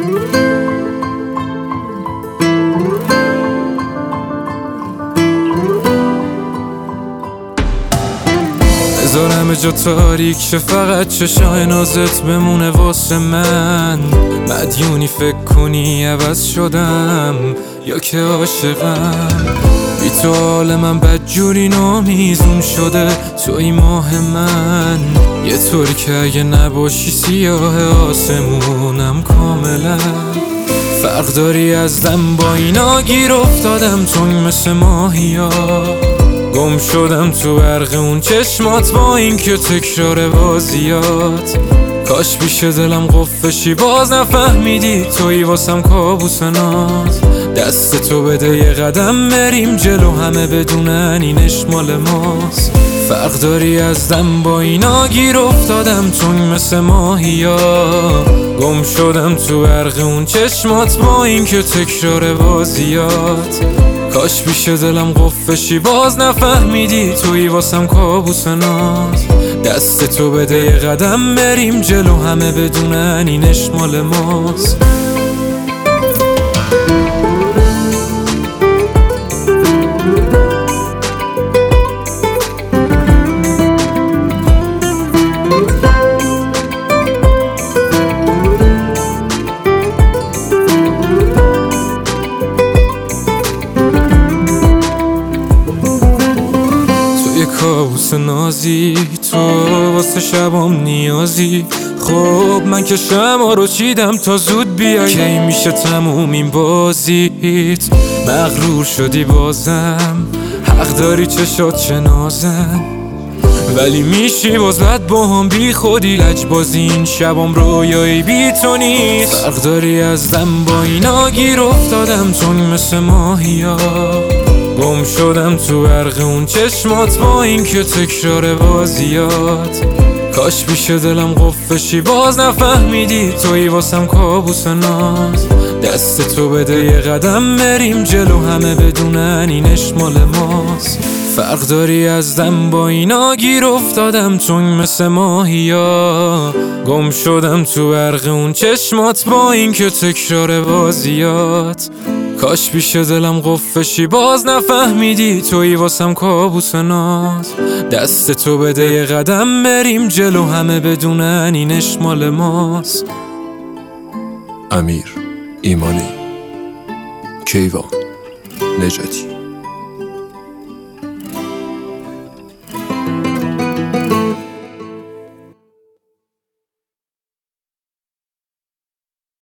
بذارم جا تاریک شه فقط چشای نازت بمونه واسه من. مدیونی فکر کنی عوض شدم یا که عاشقم. بی تو حال من بدجوری نامیزون شده، توی ماه من یه طوری که اگه نباشی سیاه آسمونم کاملا. فرق داری از دم با اینا، گیر افتادم چون مثل ماهیا. گم شدم تو برق اون چشمات با این که تکرار بازیات. کاش پیش دلم قفشی باز نفهمیدی توی واسم کابوس ناز. دست تو بده یه قدم بریم جلو، همه بدونن اینش مال ماست. فرق داری از دم با اینا، گیر افتادم چون مثل ماهیا. گم شدم تو برق اون چشمات با این که تکرار بازیات. کاش پیش دلم قفشی باز نفهمیدی توی واسم کابوس ناز. دست تو بده یه قدم بریم جلو، همه بدونن اینش مال ماست. کابوس نازی تو واسه شبام نیازی. خب من که شمع رو چیدم تا زود بیای، کی میشه تموم این بازیت؟ مغرور شدی بازم، حق داری چشات چه نازن. ولی میشی باز بد با هم بی خودی، لجبازی این شبام رویایی بی تو نیست. فرق داری از دم با اینا، گیر افتادم چون مثل ماهیا. گم شدم تو برق اون چشمات با این که تکرار بازیات. کاش پیش دلم قفشی باز نفهمیدی توی واسم کابوس ناز. دست تو بده یه قدم بریم جلو، همه بدونن اینش مال ماست. فرق داری از دم با اینا، گیر افتادم چون مثل ماهیا. گم شدم تو برق اون چشمات با این که تکرار بازیات. کاش پیش دلم قفشی باز نفهمیدی توی واسم کابوس ناز. دست تو بده یه قدم بریم جلو، همه بدونن اینش مال ماست. امیر ایمانی، کیوان نجاتی.